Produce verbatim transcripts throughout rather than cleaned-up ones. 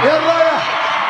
يا الرايح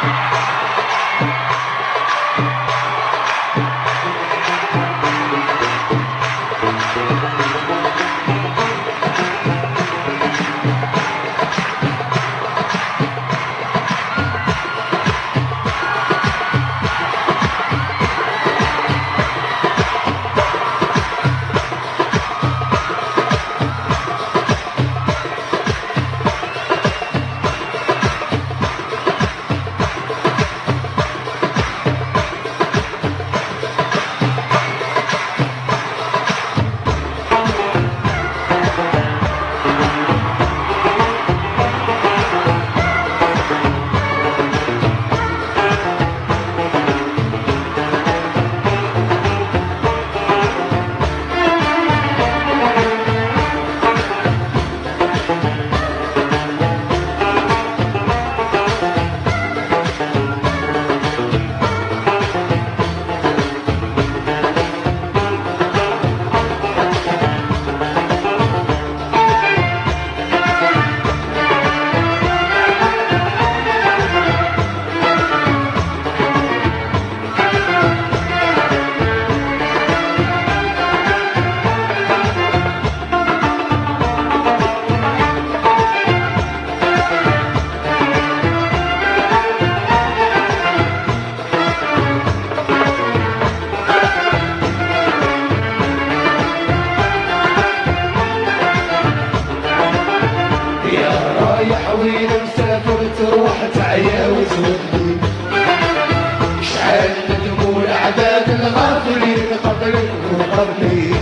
وين مسافر تروح تعيا وتودي شحال ندموا العباد الغافلين قبلك وقبلي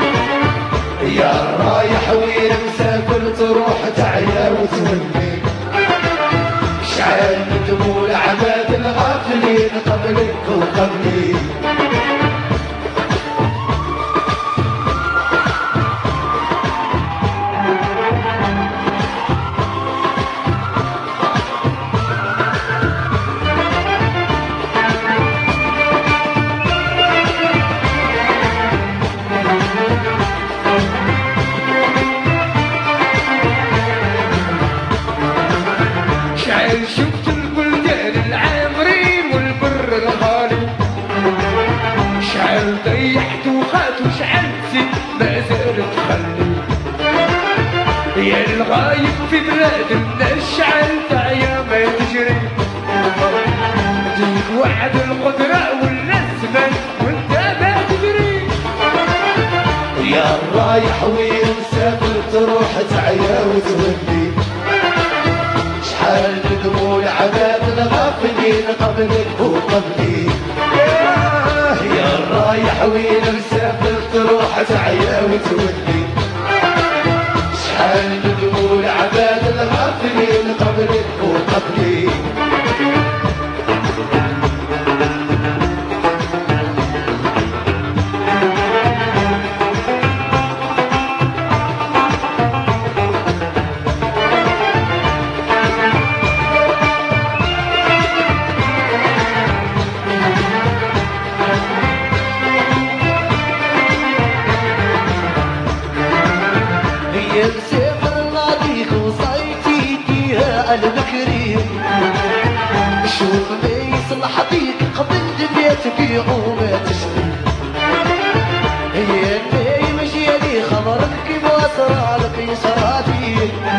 يا رايح وين مسافر تروح تعيا وتودي شحال ندموا العباد الغافلين قبلك وقبلي شفت البلدان العامرين والبر الغالي شعل ضيحت وخات وشعل نسيت ما زالت تخلي يا الغايب في بلاد الناس شعل تعيا ما تجري ديك وعد القدرة والناس من وانت ما تدري يا الرايح وين مسافر تروح تعيا وتودي شحال ندموا العباد الغافلين قبلك وقبلي يا الرايح وين مسافر تروح تعيا وتودي شحال ندموا العباد الغافلين قبلك وقبلي مسافر ناضيك وصايتي فيها البكري شوف ما يصلح بيك قبل دنيا تبيع وما تشتري هي اللي مجيالي خبرك كيما صرالك يسراتي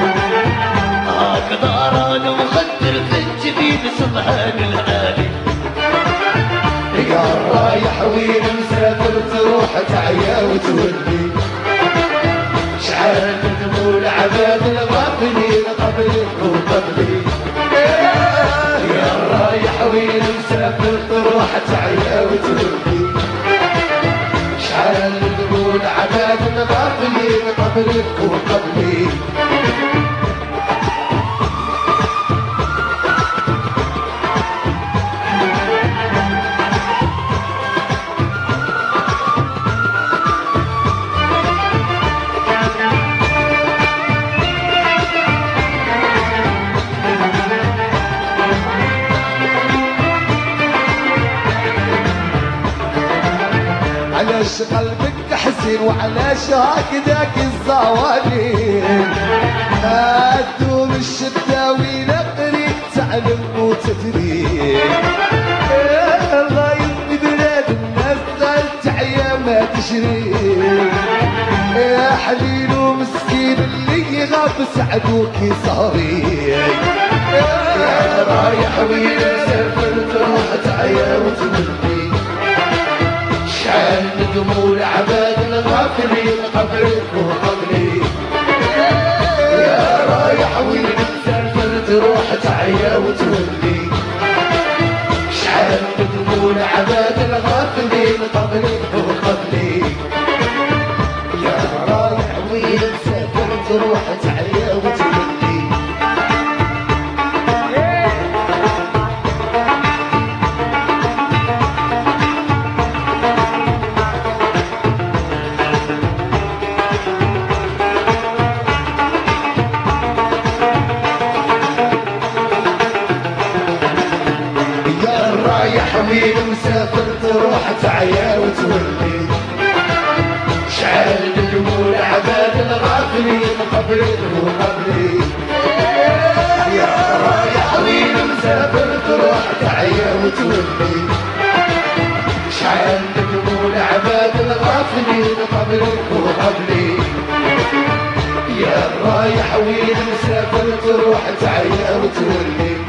هكذا رانا مخدر في الجبين سبحان العالي يا الرايح وين مسافر تروح تعيا وتودي شحال ندموا العباد الغافلين قبلك وقبلي يا الرايح وين مسافر تروح تعيا وتودي شحال ندموا العباد الغافلين قبلك وقبلي علاش قلبك تحزن وعلاش هكذاك الزوالين ما تدوم الشتا وين قريب تعلم عدوك صاري يا رايح وين سافرت روح تعيا وتملي شحال من دموع العباد الغافلين قبلك وقبلي يا رايح وين سافرت روح تعيا وتولي شحال من دموع العباد الغافلين قبلك وقبلي يا رايح وين سافرت روح تعيا وتولي حميد مسافر تروح تعيا وتولي شعل دموع العباد الغافلين قبلك وقبلي يا رايح حميد مسافر تروح تعيا وتولي شعل دموع العباد الغافلين قبلك وقبلي يا رايح وين مسافر تروح تعيا وتولي